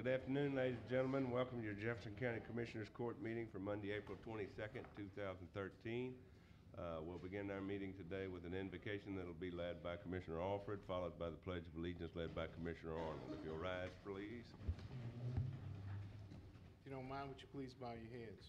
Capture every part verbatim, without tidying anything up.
Good afternoon, ladies and gentlemen. Welcome to your Jefferson County Commissioners Court meeting for Monday, April twenty-second, two thousand thirteen. Uh, we'll begin our meeting today with an invocation that will be led by Commissioner Alford, followed by the Pledge of Allegiance led by Commissioner Arnold. If you'll rise, please. If you don't mind, would you please bow your heads?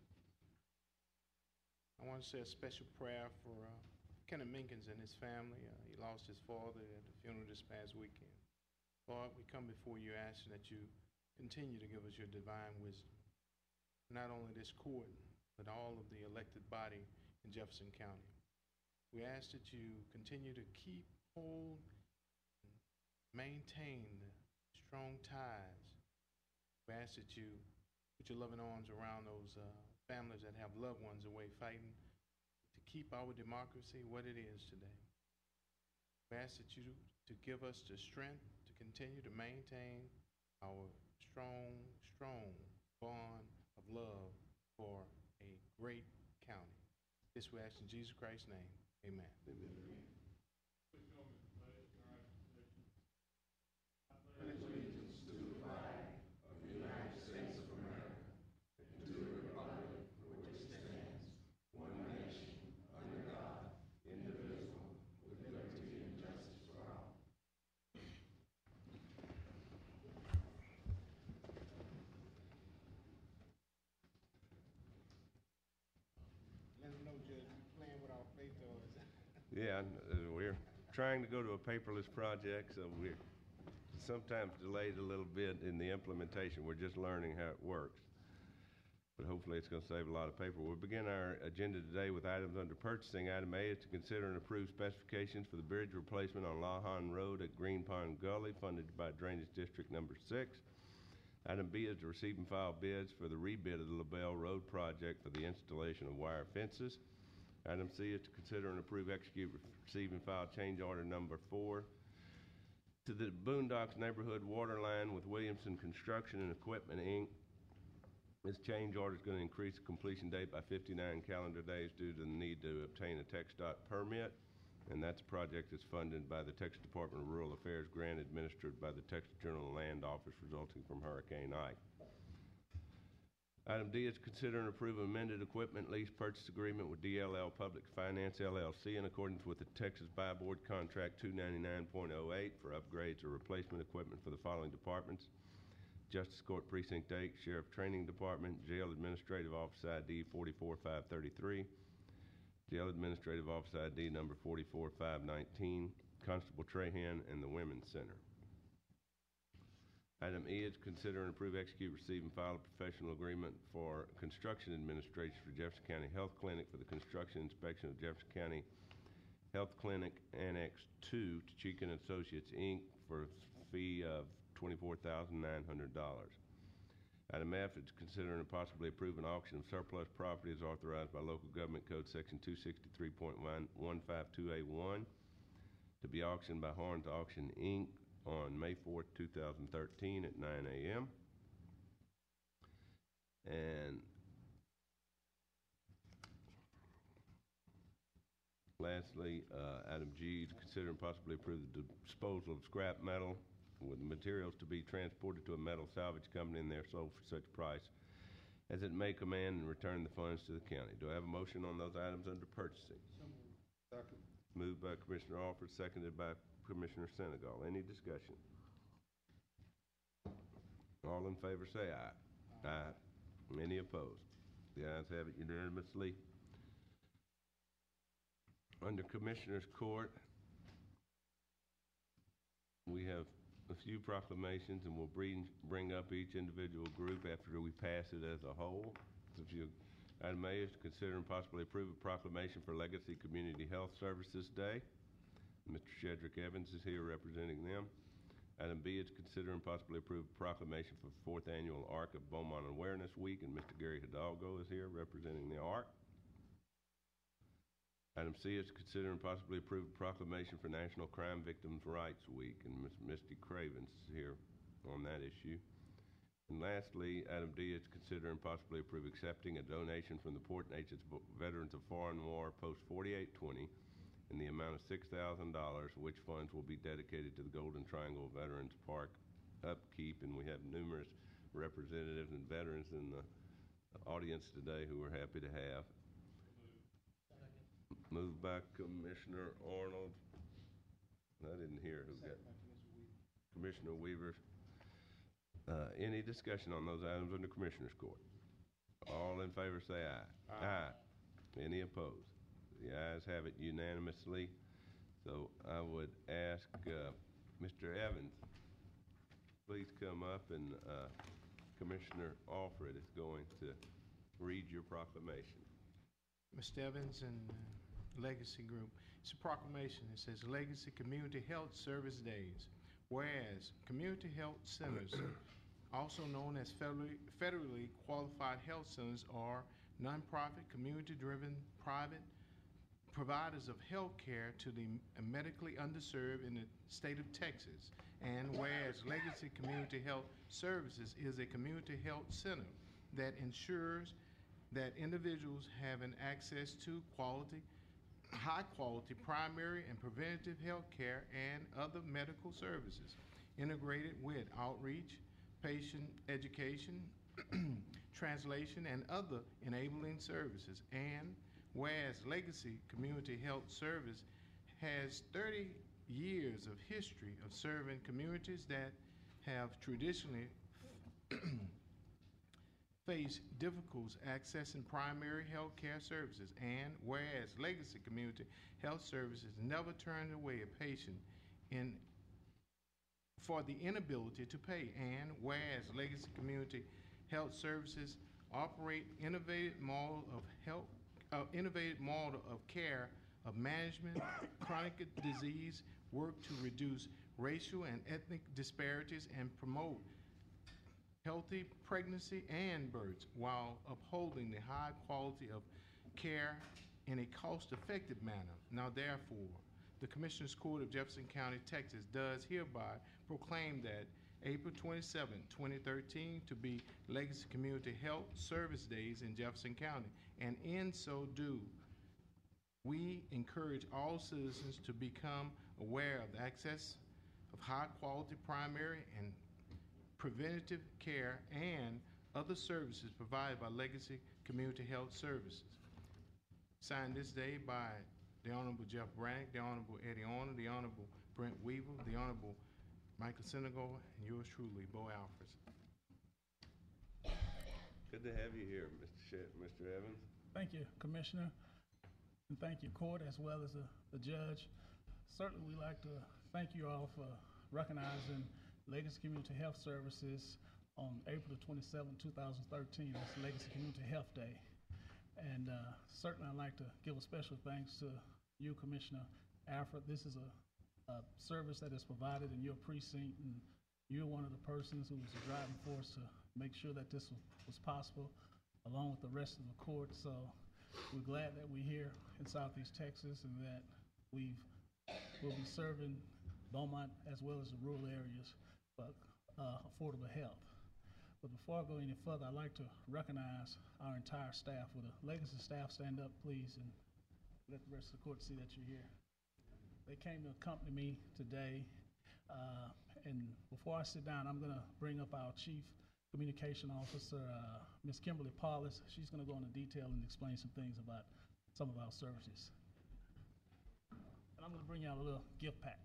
I want to say a special prayer for uh, Kenneth Minkins and his family. Uh, he lost his father at the funeral this past weekend. Lord, we come before you asking that you continue to give us your divine wisdom. Not only this court, but all of the elected body in Jefferson County. We ask that you continue to keep, hold, and maintain the strong ties. We ask that you put your loving arms around those uh, families that have loved ones away fighting to keep our democracy what it is today. We ask that you to give us the strength to continue to maintain our strong, strong bond of love for a great county. This we ask in Jesus Christ's name. Amen. Amen. I pledge allegiance to the flag of the United States of America and to the republic for which it stands, one nation, under God, indivisible, with liberty and justice for all. Let them know, Judge, we're playing with our faith toys. Yeah, uh, we're trying to go to a paperless project, so we're sometimes delayed a little bit in the implementation. We're just learning how it works. But hopefully it's going to save a lot of paper. We'll begin our agenda today with items under purchasing. Item A is to consider and approve specifications for the bridge replacement on Lahan Road at Green Pond Gully, funded by Drainage District Number six. Item B is to receive and file bids for the rebid of the LaBelle Road project for the installation of wire fences. Item C is to consider and approve, execute, receive, and file change order number four to the Boondocks Neighborhood Water Line with Williamson Construction and Equipment, Incorporated. This change order is going to increase the completion date by fifty-nine calendar days due to the need to obtain a TxDOT permit, and that's a project that's funded by the Texas Department of Rural Affairs grant administered by the Texas General Land Office resulting from Hurricane Ike. Item D is to consider and approve amended equipment lease purchase agreement with D L L Public Finance L L C in accordance with the Texas Buy Board Contract two ninety-nine point oh eight for upgrades or replacement equipment for the following departments: Justice Court Precinct eight, Sheriff Training Department, Jail Administrative Office I D forty-four five thirty-three, Jail Administrative Office I D number forty-four five nineteen, Constable Trahan, and the Women's Center. Item E is consider and approve, execute, receive, and file a professional agreement for construction administration for Jefferson County Health Clinic for the construction inspection of Jefferson County Health Clinic Annex two to Cheekin Associates, Incorporated for a fee of twenty-four thousand nine hundred dollars. Item F is to consider and possibly approve an auction of surplus property as authorized by Local Government Code Section two sixty-three point one five two A one to be auctioned by Horns Auction, Incorporated on May fourth, two thousand thirteen at nine A M And lastly, uh, item G is to consider and possibly approve the disposal of scrap metal with the materials to be transported to a metal salvage company and they're sold for such price as it may command and return the funds to the county. Do I have a motion on those items under purchasing? So moved. Second. Moved by Commissioner Alford, seconded by Commissioner Senegal. Any discussion? All in favor say aye. Aye. Aye. Any opposed? The ayes have it unanimously. Under Commissioners Court, we have a few proclamations, and we'll bring, bring up each individual group after we pass it as a whole. So if you, item A is to consider and possibly approve a proclamation for Legacy Community Health Services Day. Mister Shedrick Evans is here representing them. Item B is to consider and possibly approve a proclamation for the fourth annual ARC of Beaumont Awareness Week, and Mister Gary Hidalgo is here representing the ARC. Item C is to consider and possibly approve a proclamation for National Crime Victims' Rights Week, and Miz Misty Cravens is here on that issue. And lastly, item D is to consider and possibly approve accepting a donation from the Port Neches Veterans of Foreign War Post forty-eight twenty in the amount of six thousand dollars, which funds will be dedicated to the Golden Triangle Veterans Park upkeep, and we have numerous representatives and veterans in the audience today who we're happy to have. Moved by Commissioner Arnold. I didn't hear who got. Commissioner Weaver. Uh, any discussion on those items in the Commissioner's Court? All in favor say aye. Aye. Aye. Any opposed? The ayes have it unanimously. So I would ask uh, Mister Evans, please come up, and uh, Commissioner Alfred is going to read your proclamation. Mister Evans and uh, Legacy Group. It's a proclamation. It says Legacy Community Health Service Days. Whereas community health centers, also known as federally, federally qualified health centers, are nonprofit, community-driven, private providers of health care to the medically underserved in the state of Texas. And whereas Legacy Community Health Services is a community health center that ensures that individuals have an access to quality, high-quality primary and preventative health care and other medical services, integrated with outreach, patient education, translation, and other enabling services. And whereas Legacy Community Health Service has thirty years of history of serving communities that have traditionally face difficulties accessing primary health care services, and whereas Legacy Community Health Services never turned away a patient in for the inability to pay, and whereas Legacy Community Health Services operate innovative model of health, uh, innovative model of care, of management, chronic disease, work to reduce racial and ethnic disparities, and promote healthy pregnancy and births while upholding the high quality of care in a cost-effective manner. Now therefore, the Commissioners Court of Jefferson County, Texas does hereby proclaim that April twenty-seventh, twenty thirteen to be Legacy Community Health Service Days in Jefferson County. And in so do, we encourage all citizens to become aware of the access of high-quality primary and preventative care and other services provided by Legacy Community Health Services. Signed this day by the Honorable Jeff Brannick, the Honorable Eddie Arnold, the Honorable Brent Weaver, the Honorable Michael Senegal, and yours truly, Bo Alfred. Good to have you here, Mister Shep, Mister Evans. Thank you, Commissioner, and thank you, Court, as well as the, the Judge. Certainly, we'd like to thank you all for recognizing Legacy Community Health Services on April twenty-seventh, two thousand thirteen. That's Legacy Community Health Day. And uh, certainly I'd like to give a special thanks to you, Commissioner Alfred. This is a, a service that is provided in your precinct, and you're one of the persons who was the driving force to make sure that this was, was possible, along with the rest of the court. So we're glad that we're here in Southeast Texas and that we've, we'll be serving Beaumont as well as the rural areas, but uh, affordable health. But before I go any further, I'd like to recognize our entire staff. Will the Legacy staff stand up, please, and let the rest of the court see that you're here. They came to accompany me today. Uh, and before I sit down, I'm gonna bring up our Chief Communication Officer, uh, Miz Kimberly Paulus. She's gonna go into detail and explain some things about some of our services. And I'm gonna bring out a little gift pack.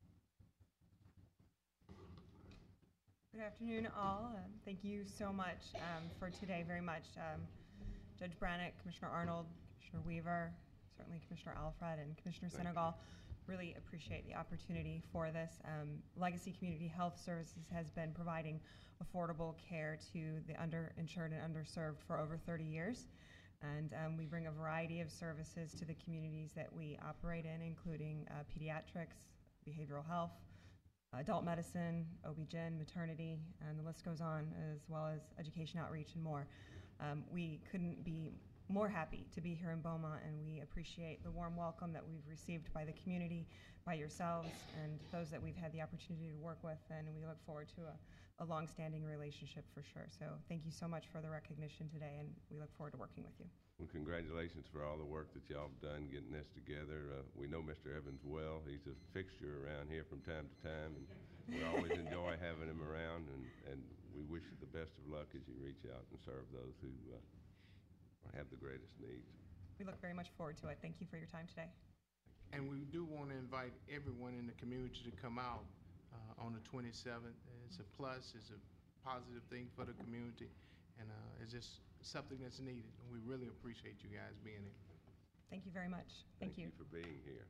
Good afternoon, all. Um, thank you so much um, for today, very much. Um, Judge Brannick, Commissioner Arnold, Commissioner Weaver, certainly Commissioner Alfred, and Commissioner Thank Senegal. Really appreciate the opportunity for this. Um, Legacy Community Health Services has been providing affordable care to the underinsured and underserved for over thirty years. And um, we bring a variety of services to the communities that we operate in, including uh, pediatrics, behavioral health, adult medicine, O B G Y N, maternity, and the list goes on, as well as education outreach and more. Um, we couldn't be more happy to be here in Beaumont, and we appreciate the warm welcome that we've received by the community, by yourselves, and those that we've had the opportunity to work with, and we look forward to a, a long-standing relationship for sure. So thank you so much for the recognition today, and we look forward to working with you. Well, congratulations for all the work that y'all have done getting this together. Uh, we know Mister Evans well. He's a fixture around here from time to time, and we always enjoy enjoy having him around, and, and we wish you the best of luck as you reach out and serve those who uh, have the greatest needs. We look very much forward to it. Thank you for your time today. And we do want to invite everyone in the community to come out uh, on the twenty-seventh. It's a plus, it's a positive thing for the community, and uh, it's just something that's needed. And we really appreciate you guys being here. Thank you very much. Thank, Thank you for being here.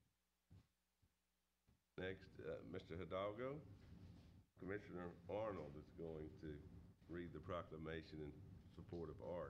Next, uh, Mister Hidalgo. Commissioner Arnold is going to read the proclamation in support of art.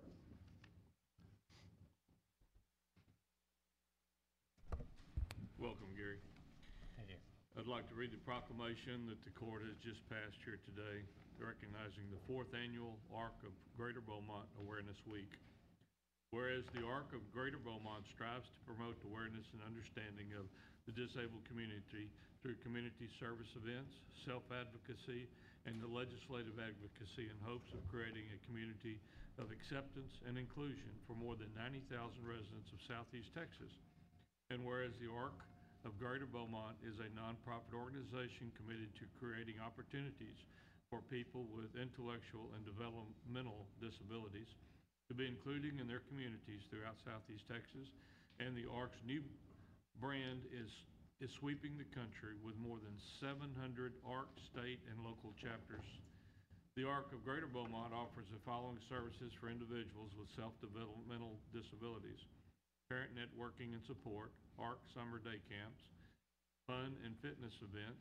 Welcome, Gary. Thank you. I'd like to read the proclamation that the court has just passed here today, recognizing the fourth annual Arc of Greater Beaumont Awareness Week. Whereas the Arc of Greater Beaumont strives to promote awareness and understanding of the disabled community through community service events, self-advocacy, and the legislative advocacy in hopes of creating a community of acceptance and inclusion for more than ninety thousand residents of Southeast Texas. And whereas the Arc of Greater Beaumont is a nonprofit organization committed to creating opportunities for people with intellectual and developmental disabilities to be included in their communities throughout Southeast Texas, and the Arc's new brand is is sweeping the country with more than seven hundred Arc state and local chapters. The Arc of Greater Beaumont offers the following services for individuals with self-developmental disabilities: parent networking and support, Arc summer day camps, fun and fitness events,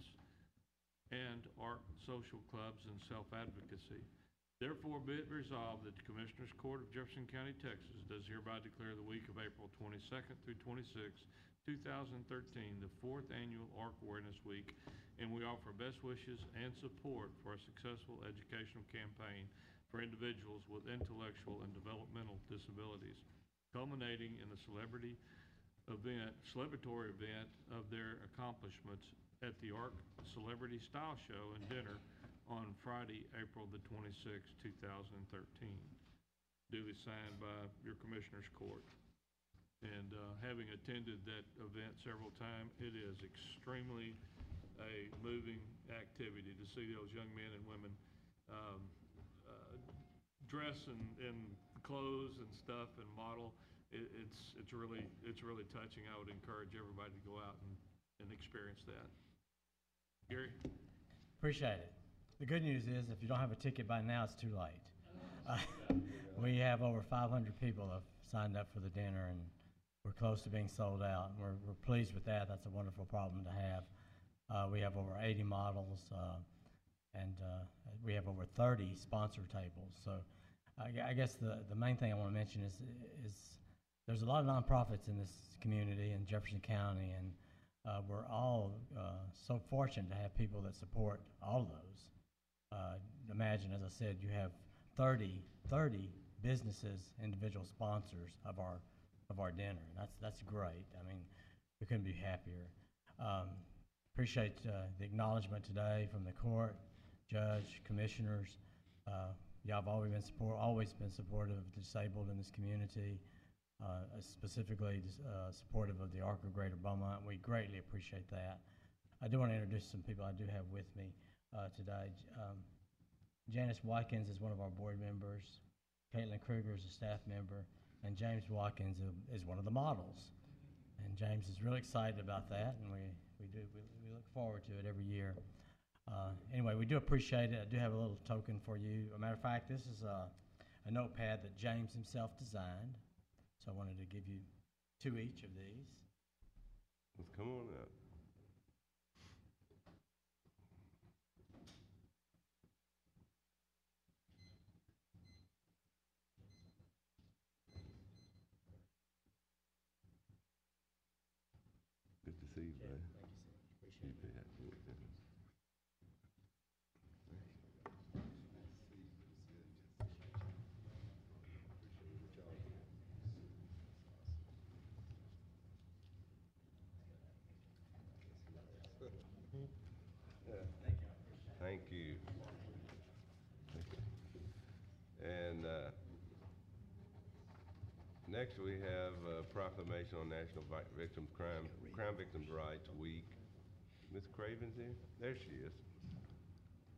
and Arc social clubs and self-advocacy. Therefore, be it resolved that the Commissioners Court of Jefferson County, Texas does hereby declare the week of April twenty-second through twenty-sixth, two thousand thirteen, the fourth annual Arc Awareness Week, and we offer best wishes and support for a successful educational campaign for individuals with intellectual and developmental disabilities, culminating in a celebrity event, celebratory event of their accomplishments at the Arc Celebrity Style Show and Dinner on Friday, April the twenty-sixth, two thousand thirteen. Duly signed by your Commissioners Court. And uh, having attended that event several times, it is extremely a moving activity to see those young men and women um, uh, dress in, in clothes and stuff and model. It, it's it's really it's really touching. I would encourage everybody to go out and, and experience that. Gary? Appreciate it. The good news is if you don't have a ticket by now, it's too late. Uh, we have over five hundred people have signed up for the dinner, and we're close to being sold out. And we're, we're pleased with that. That's a wonderful problem to have. Uh, we have over eighty models, uh, and uh, we have over thirty sponsor tables. So I, I guess the, the main thing I want to mention is, is there's a lot of nonprofits in this community in Jefferson County, and uh, we're all uh, so fortunate to have people that support all of those. Uh, imagine, as I said, you have thirty, thirty businesses, individual sponsors of our of our dinner. That's that's great. I mean, we couldn't be happier. Um, appreciate uh, the acknowledgement today from the court, judge, commissioners. Uh, y'all have always been support, always been supportive of the disabled in this community, uh, specifically uh, supportive of the Arc of Greater Beaumont. We greatly appreciate that. I do want to introduce some people I do have with me uh, today. Um, Janice Watkins is one of our board members. Caitlin Kruger is a staff member, and James Watkins is one of the models. And James is really excited about that, and we, we do we, we look forward to it every year. Uh, anyway, we do appreciate it. I do have a little token for you. As a matter of fact, this is a, a notepad that James himself designed. So I wanted to give you two each of these. Let's come on up. Good to see you, buddy. Thank you, sir. Appreciate You it. bet. You bet. Thank you. Thank you. And uh, next we have a proclamation on National Vi- Victims Crime Crime Victims' Rights Week. Miss Craven's here? There she is.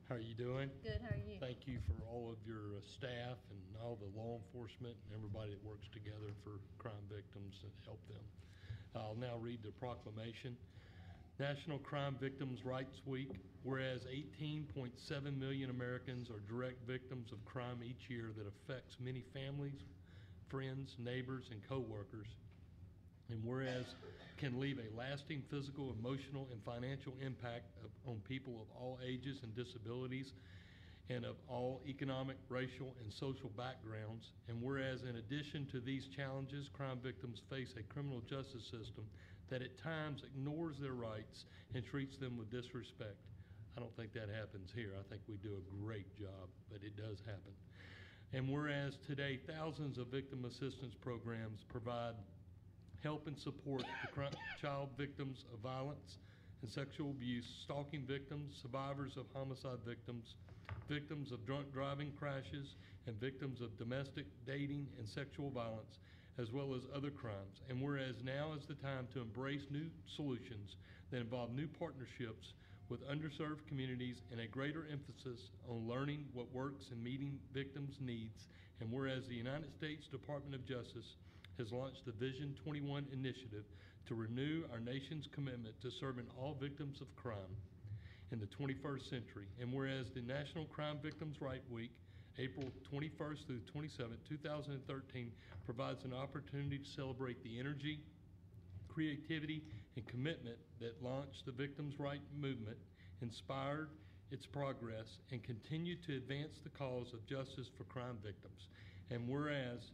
How are you doing? Good, how are you? Thank you for all of your uh, staff and all the law enforcement and everybody that works together for crime victims and help them. I'll now read the proclamation. National Crime Victims' Rights Week. Whereas eighteen point seven million Americans are direct victims of crime each year that affects many families, friends, neighbors, and coworkers. And whereas can leave a lasting physical, emotional, and financial impact of, on people of all ages and disabilities and of all economic, racial, and social backgrounds. And whereas in addition to these challenges, crime victims face a criminal justice system that at times ignores their rights and treats them with disrespect. I don't think that happens here. I think we do a great job, but it does happen. And whereas today thousands of victim assistance programs provide help and support to cri- child victims of violence and sexual abuse, stalking victims, survivors of homicide victims, victims of drunk driving crashes, and victims of domestic, dating, and sexual violence, as well as other crimes. And whereas now is the time to embrace new solutions that involve new partnerships with underserved communities and a greater emphasis on learning what works and meeting victims' needs. And whereas the United States Department of Justice has launched the Vision twenty-one initiative to renew our nation's commitment to serving all victims of crime in the twenty-first century. And whereas the National Crime Victims' Rights Week, April twenty-first through twenty-seventh, two thousand thirteen, provides an opportunity to celebrate the energy, creativity, and commitment that launched the Victims' Rights movement, inspired its progress, and continued to advance the cause of justice for crime victims. And whereas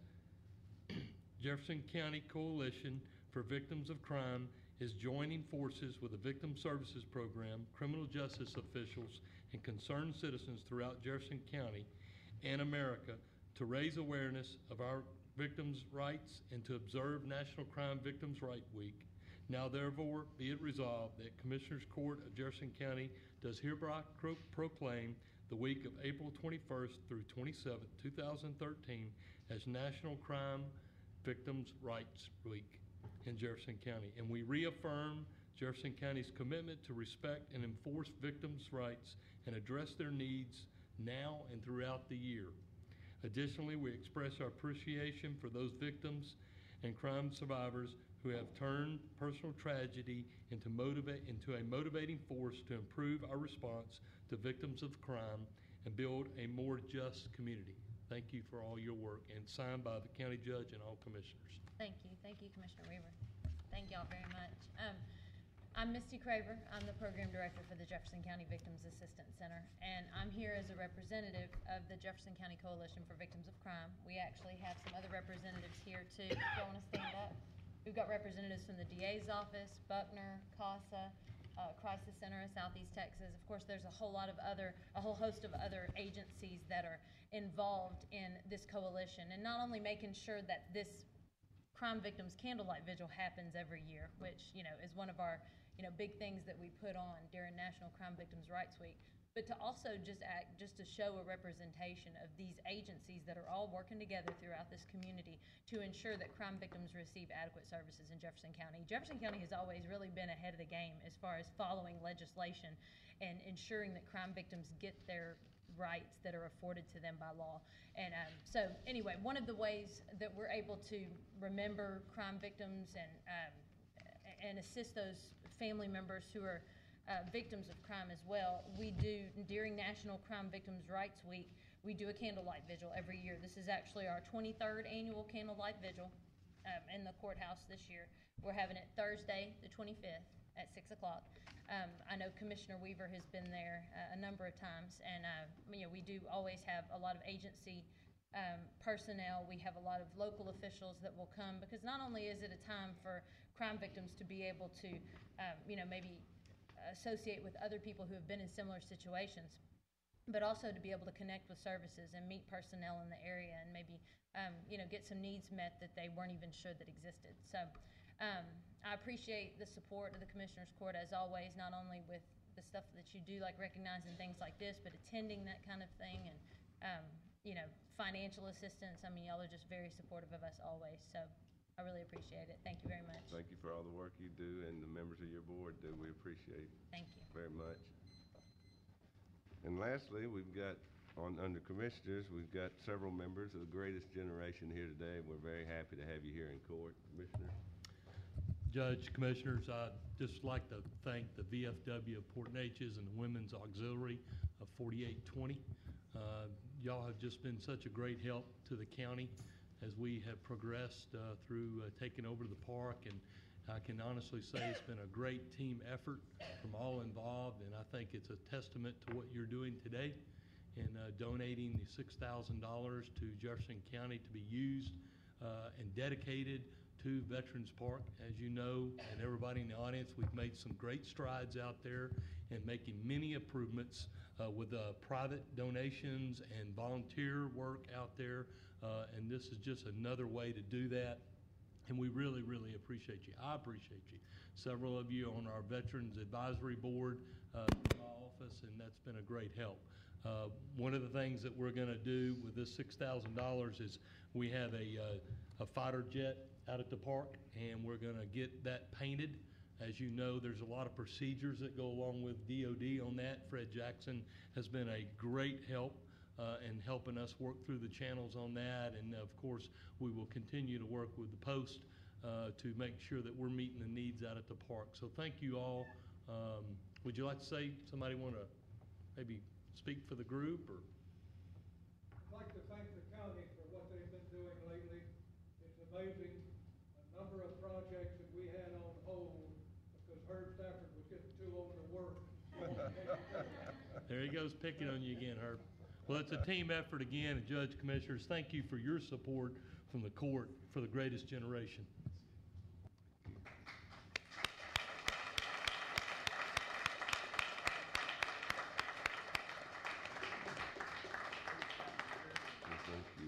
Jefferson County Coalition for Victims of Crime is joining forces with the Victim Services Program, criminal justice officials, and concerned citizens throughout Jefferson County and America to raise awareness of our victims' rights and to observe National Crime Victims' Rights Week. Now therefore be it resolved that Commissioners Court of Jefferson County does hereby cro- proclaim the week of April twenty-first through twenty-seventh, two thousand thirteen as National Crime Victims' Rights Week in Jefferson County. And we reaffirm Jefferson County's commitment to respect and enforce victims' rights and address their needs now and throughout the year. Additionally, we express our appreciation for those victims and crime survivors who have turned personal tragedy into, motivate, into a motivating force to improve our response to victims of crime and build a more just community. Thank you for all your work, and signed by the county judge and all commissioners. Thank you. Thank you, Commissioner Weaver. Thank y'all very much. Um, I'm Misty Craver. I'm the program director for the Jefferson County Victims Assistance Center, and I'm here as a representative of the Jefferson County Coalition for Victims of Crime. We actually have some other representatives here too. If y'all want to stand up. We've got representatives from the D A's office, Buckner, CASA, uh, Crisis Center of Southeast Texas. Of course, there's a whole lot of other, a whole host of other agencies that are involved in this coalition, and not only making sure that this Crime Victims Candlelight Vigil happens every year, which, you know, is one of our, you know, big things that we put on during National Crime Victims' Rights Week, but to also just act, just to show a representation of these agencies that are all working together throughout this community to ensure that crime victims receive adequate services in Jefferson County. Jefferson County has always really been ahead of the game as far as following legislation and ensuring that crime victims get their rights that are afforded to them by law. And um, so anyway, one of the ways that we're able to remember crime victims and um, and assist those family members who are uh, victims of crime as well, we do during National Crime Victims' Rights Week, we do a candlelight vigil every year. This is actually our twenty-third annual candlelight vigil um, in the courthouse this year. We're having it Thursday, the twenty-fifth at six o'clock. Um, I know Commissioner Weaver has been there uh, a number of times, and uh, you know, we do always have a lot of agency um, personnel. We have a lot of local officials that will come, because not only is it a time for crime victims to be able to, um, you know, maybe associate with other people who have been in similar situations, but also to be able to connect with services and meet personnel in the area and maybe, um, you know, get some needs met that they weren't even sure that existed. So. Um, I appreciate the support of the Commissioners Court as always, not only with the stuff that you do, like recognizing things like this, but attending that kind of thing, and um, you know, financial assistance. I mean, y'all are just very supportive of us always, so I really appreciate it. Thank you very much. Thank you for all the work you do and the members of your board do. We appreciate it. Thank you very much. And lastly, we've got, on, under Commissioners, we've got several members of the greatest generation here today. We're very happy to have you here in court. Commissioner? Judge, Commissioners, I'd just like to thank the V F W of Port Neches and the Women's Auxiliary of forty-eight twenty. Uh, Y'all have just been such a great help to the county as we have progressed uh, through uh, taking over the park, and I can honestly say it's been a great team effort from all involved, and I think it's a testament to what you're doing today in uh, donating the six thousand dollars to Jefferson County to be used uh, and dedicated to Veterans Park. As you know, and everybody in the audience, we've made some great strides out there in making many improvements uh, with uh, private donations and volunteer work out there, uh, and this is just another way to do that. And we really, really appreciate you. I appreciate you. Several of you on our Veterans Advisory Board uh, in my office, and that's been a great help. Uh, one of the things that we're going to do with this six thousand dollars is we have a, uh, a fighter jet out at the park, and we're going to get that painted. As you know, there's a lot of procedures that go along with D O D on that. Fred Jackson has been a great help uh, in helping us work through the channels on that, and of course, we will continue to work with the Post uh, to make sure that we're meeting the needs out at the park. So thank you all. Um, would you like to say, somebody want to maybe speak for the group, or? I'd like to thank the county for what they've been doing lately. It's amazing, a number of projects that we had on hold because Herb Stafford was getting too old to work. There he goes picking on you again, Herb. Well, it's a team effort again, and Judge, Commissioners, thank you for your support from the court for the greatest generation. Thank you.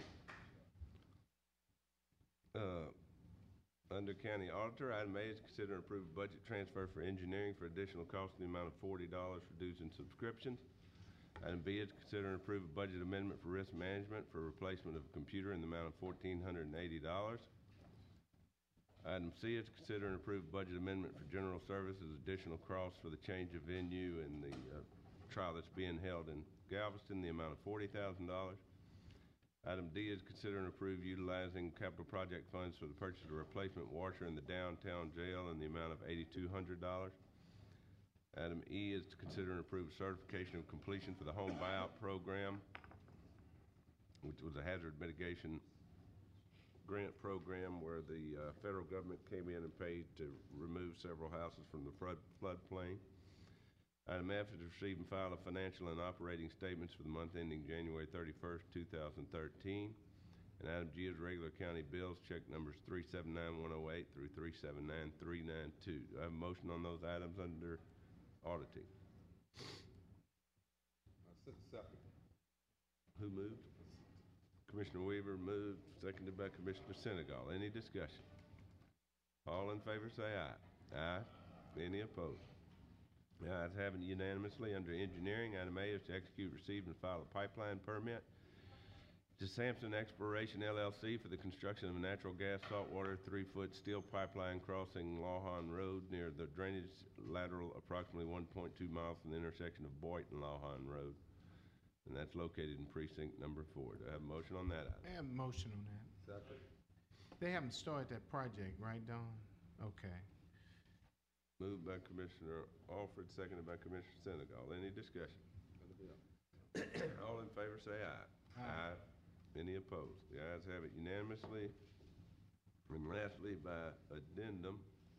Uh, Under County Auditor, item A is consider and approve a budget transfer for engineering for additional cost in the amount of forty dollars for dues and subscriptions. Item B is consider and approve a budget amendment for risk management for replacement of a computer in the amount of one thousand four hundred eighty dollars. Item C is consider and approve budget amendment for general services, additional costs for the change of venue and the uh, trial that's being held in Galveston, the amount of forty thousand dollars. Item D is consider and approve utilizing capital project funds for the purchase of a replacement washer in the downtown jail in the amount of eight thousand two hundred dollars. Item E is to consider and approve certification of completion for the home buyout program, which was a hazard mitigation grant program where the uh, federal government came in and paid to remove several houses from the flood floodplain. Item F is to receive and file a financial and operating statements for the month ending January thirty-first, two thousand thirteen. And item G is regular county bills, check numbers three seven nine one oh eight through three seven nine three nine two. Do I have a motion on those items under auditing? I said second. Who moved? Commissioner Weaver moved, seconded by Commissioner Senegal. Any discussion? All in favor say aye. Aye. Any opposed? The ayes have it unanimously. Under engineering, item A is to execute, receive, and file a pipeline permit to Sampson Exploration L L C for the construction of a natural gas saltwater three-foot steel pipeline crossing Lawhon Road near the drainage lateral approximately one point two miles from the intersection of Boyd and Lawhon Road. And that's located in precinct number four. Do I have a motion on that item? I have a motion on that. Second. They haven't started that project, right, Don? Okay. Moved by Commissioner Alford, seconded by Commissioner Senegal. Any discussion? All in favor say aye. Aye. Any opposed? The ayes have it unanimously. And lastly, by addendum,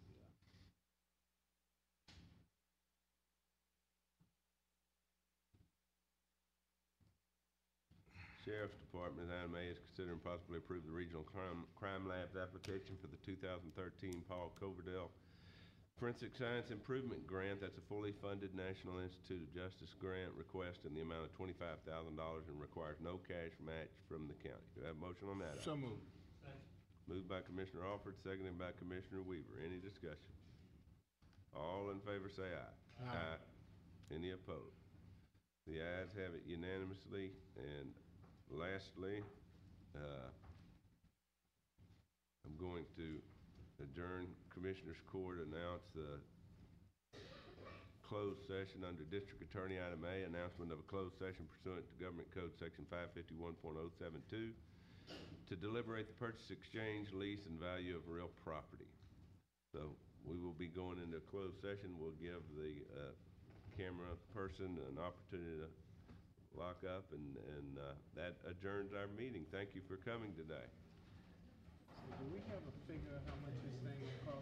Sheriff's Department, item A is consider and possibly approve the Regional Crime, Crime Labs application for the two thousand thirteen Paul Coverdell Forensic Science Improvement Grant. That's a fully funded National Institute of Justice grant request in the amount of twenty-five thousand dollars and requires no cash match from the county. Do I have a motion on that? So item? moved. Moved by Commissioner Alford, seconded by Commissioner Weaver. Any discussion? All in favor say aye. Aye. Any opposed? The ayes have it unanimously. And lastly, uh, I'm going to adjourn Commissioners Court, announce the closed session under District Attorney item A, announcement of a closed session pursuant to Government Code Section five fifty-one point oh seven two to deliberate the purchase, exchange, lease, and value of real property. So we will be going into a closed session. We'll give the uh, camera person an opportunity to lock up, and, and uh, that adjourns our meeting. Thank you for coming today. So do we have a figure of how much this thing will cost?